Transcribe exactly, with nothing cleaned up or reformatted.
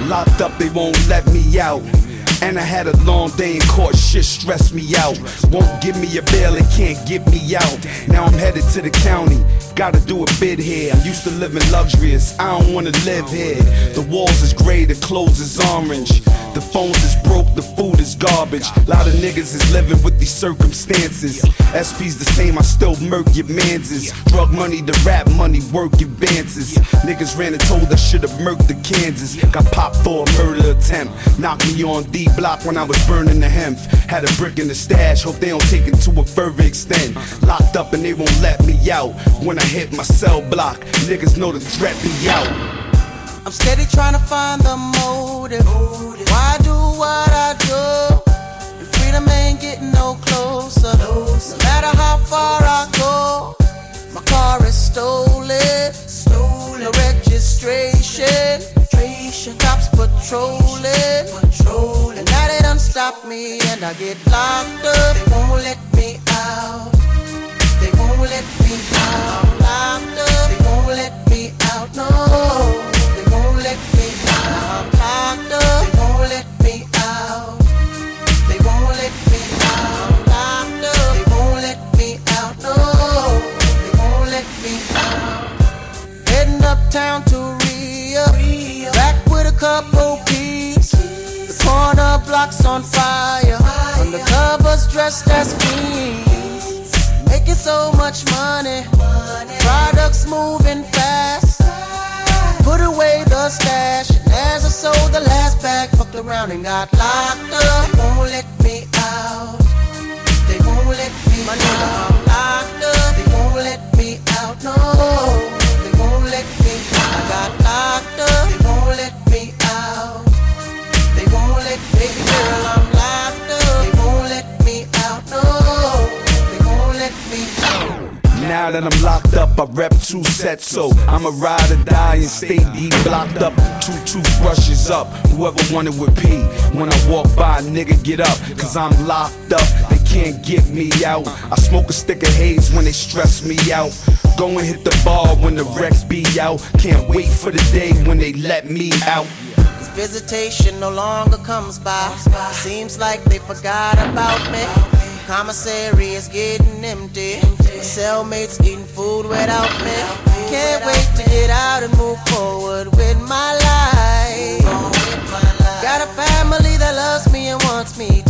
Locked up, they won't let me out. And I had a long day in court, shit stressed me out. Won't give me a bail, it can't get me out. Now I'm headed to the county, gotta do a bid here. I'm used to living luxurious, I don't wanna live here. The walls is gray, the clothes is orange. The phones is broke, the food is garbage. Lot of niggas is living with these circumstances. S P's the same, I still murk your manses. Drug money, the rap money, work advances. Niggas ran and told I should've murked the Kansas. Got popped for a murder attempt. Knocked me on D block when I was burning the hemp. Had a brick in the stash, hope they don't take it to a further extent. Locked up and they won't let me out. When I hit my cell block, niggas know to threat me out. I'm steady trying to find the motive. Why do what I do? And freedom ain't getting no closer. No matter how far I go, my car is stolen. No registration. Cops patrolling. And now they done stop me and I get locked up. They won't let me out. They won't let me out. Locked up. They won't let me out. No. They won't let me out. Locked up. They won't let me out. They won't let me out. Locked up. They won't let me out. No. They won't let me out. Heading uptown to Rio. Back with a couple peeps. The corner block's on fire. Undercovers dressed as fiends. Making so much money. Products moving fast. Put away the stash. And as I sold the last bag, fucked around and got locked up. They won't let me out. They won't let me My nigga, I'm locked up. They won't let me out. No, they won't let me out. I got locked up. They won't let me out. They won't let me, baby girl, I'm locked up. They won't let me out. No, they won't let me out. Now that I'm locked up, I rep two sets, so I'ma ride or die and stay deep blocked up. Two toothbrushes up, whoever wanted with P. When I walk by, nigga get up, cause I'm locked up. They can't get me out. I smoke a stick of haze when they stress me out. Go and hit the bar when the wrecks be out. Can't wait for the day when they let me out. Visitation no longer comes by. Seems like they forgot about me. Commissary is getting empty. Cellmates eating food without me. Can't wait to get out and move forward with my life. Got a family that loves me and wants me